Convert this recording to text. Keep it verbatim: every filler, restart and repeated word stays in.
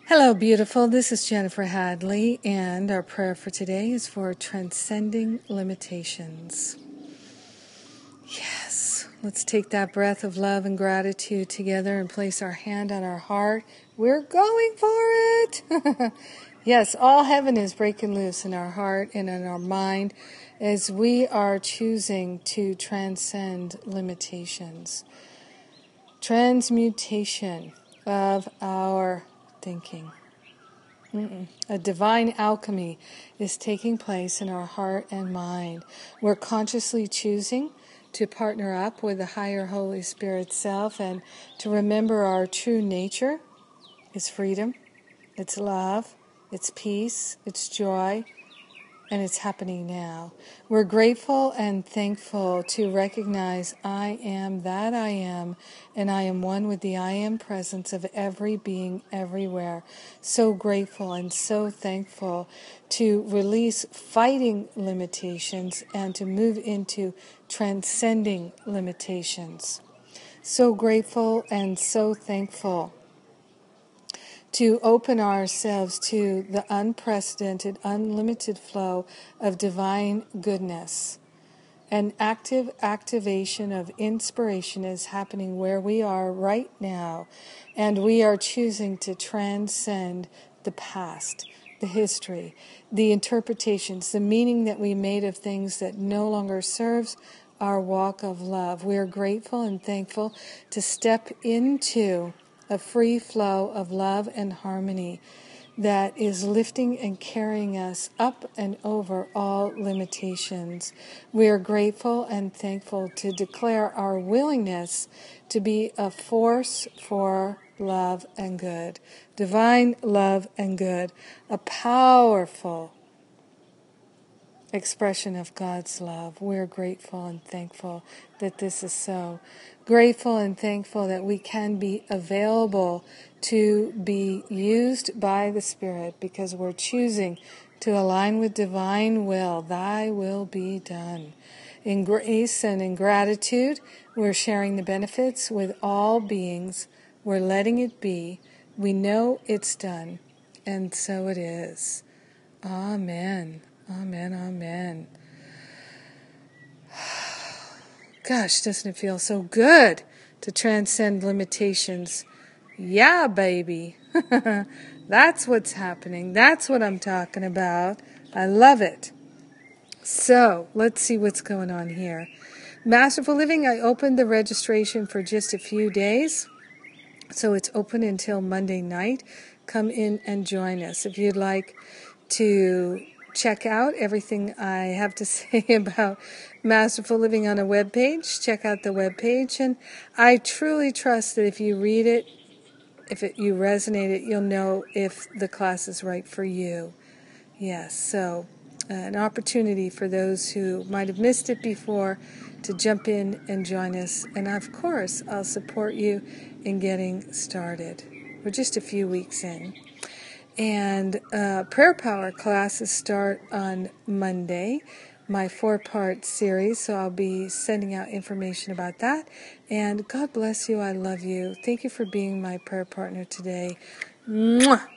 Hello, beautiful. This is Jennifer Hadley, and our prayer for today is for transcending limitations. Yes, let's take that breath of love and gratitude together and place our hand on our heart. We're going for it. Yes, all heaven is breaking loose in our heart and in our mind as we are choosing to transcend limitations. Transmutation of our thinking. Mm-mm. A divine alchemy is taking place in our heart and mind. We're consciously choosing to partner up with the higher Holy Spirit self and to remember our true nature is freedom, it's love, it's peace, it's joy, and it's happening now. We're grateful and thankful to recognize I am that I am, and I am one with the I am presence of every being everywhere. So grateful and so thankful to release fighting limitations and to move into transcending limitations. So grateful and so thankful to open ourselves to the unprecedented, unlimited flow of divine goodness. An active activation of inspiration is happening where we are right now, and we are choosing to transcend the past, the history, the interpretations, the meaning that we made of things that no longer serves our walk of love. We are grateful and thankful to step into a free flow of love and harmony that is lifting and carrying us up and over all limitations. We are grateful and thankful to declare our willingness to be a force for love and good, divine love and good, a powerful expression of God's love. We're grateful and thankful that this is so. Grateful and thankful that we can be available to be used by the Spirit because we're choosing to align with divine will. Thy will be done. In grace and in gratitude, we're sharing the benefits with all beings. We're letting it be. We know it's done, and so it is. Amen. Amen, amen. Gosh, doesn't it feel so good to transcend limitations? Yeah, baby. That's what's happening. That's what I'm talking about. I love it. So, let's see what's going on here. Masterful Living, I opened the registration for just a few days. So it's open until Monday night. Come in and join us. If you'd like to check out everything I have to say about Masterful Living on a webpage, check out the webpage. And I truly trust that if you read it, if it, you resonate it, you'll know if the class is right for you. Yes, so uh, an opportunity for those who might have missed it before to jump in and join us. And of course, I'll support you in getting started. We're just a few weeks in. And uh, Prayer Power classes start on Monday, my four-part series, so I'll be sending out information about that. And God bless you. I love you. Thank you for being my prayer partner today. Mwah!